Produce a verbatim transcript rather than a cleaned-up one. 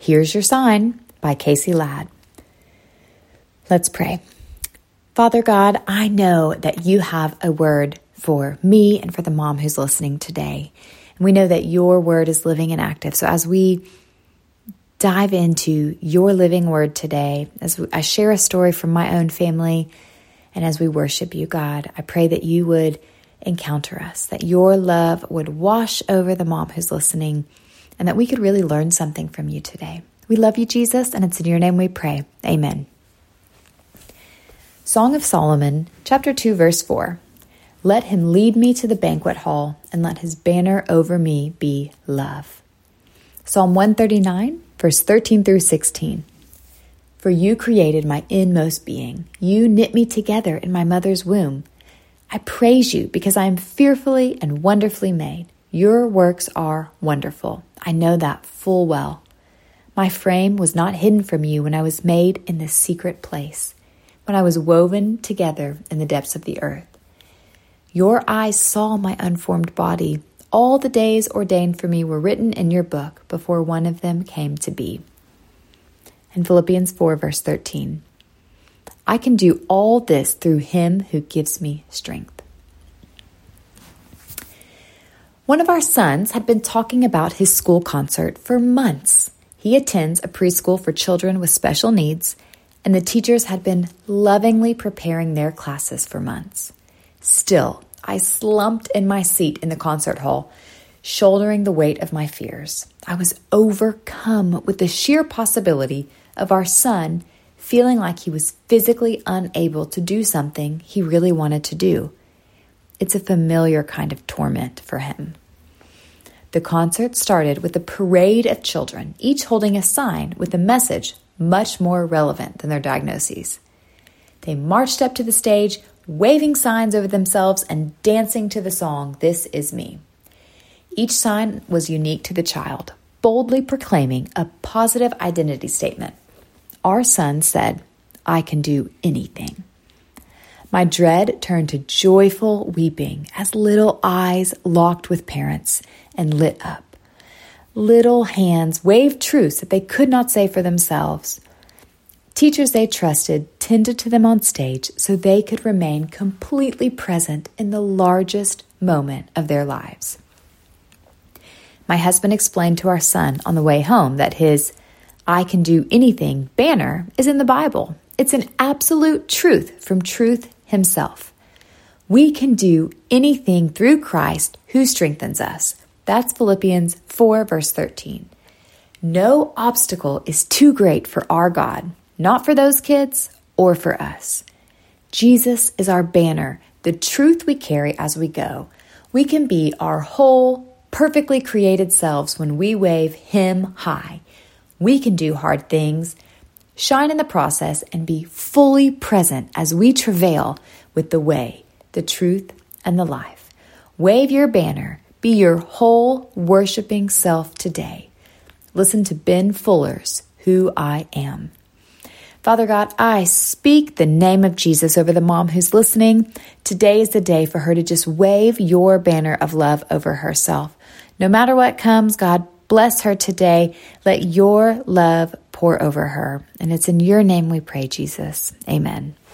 Here's Your Sign by Casey Ladd. Let's pray. Father God, I know that you have a word for me and for the mom who's listening today. And we know that your word is living and active. So as we dive into your living word today, as I share a story from my own family, and as we worship you, God, I pray that you would encounter us, that your love would wash over the mom who's listening, and that we could really learn something from you today. We love you, Jesus, and it's in your name we pray. Amen. Song of Solomon, chapter two, verse four. Let him lead me to the banquet hall, and let his banner over me be love. Psalm one thirty-nine, verse thirteen through sixteen. For you created my inmost being. You knit me together in my mother's womb. I praise you because I am fearfully and wonderfully made. Your works are wonderful. I know that full well. My frame was not hidden from you when I was made in the secret place, when I was woven together in the depths of the earth. Your eyes saw my unformed body. All the days ordained for me were written in your book before one of them came to be. And Philippians four, verse thirteen. I can do all this through him who gives me strength. One of our sons had been talking about his school concert for months. He attends a preschool for children with special needs, and the teachers had been lovingly preparing their classes for months. Still, I slumped in my seat in the concert hall, shouldering the weight of my fears. I was overcome with the sheer possibility of our son feeling like he was physically unable to do something he really wanted to do. It's a familiar kind of torment for him. The concert started with a parade of children, each holding a sign with a message much more relevant than their diagnoses. They marched up to the stage, waving signs over themselves and dancing to the song, This Is Me. Each sign was unique to the child, boldly proclaiming a positive identity statement. Our son said, I can do anything. My dread turned to joyful weeping as little eyes locked with parents and lit up. Little hands waved truths that they could not say for themselves. Teachers they trusted tended to them on stage so they could remain completely present in the largest moment of their lives. My husband explained to our son on the way home that his I can do anything banner is in the Bible. It's an absolute truth from truth himself. We can do anything through Christ who strengthens us. That's Philippians four, verse thirteen. No obstacle is too great for our God. Not for those kids or for us. Jesus is our banner, the truth we carry as we go. We can be our whole, perfectly created selves when we wave him high. We can do hard things, shine in the process, and be fully present as we travail with the way, the truth, and the life. Wave your banner. Be your whole worshiping self today. Listen to Ben Fuller's Who I Am. Father God, I speak the name of Jesus over the mom who's listening. Today is the day for her to just wave your banner of love over herself. No matter what comes, God, bless her today. Let your love pour over her. And it's in your name we pray, Jesus. Amen.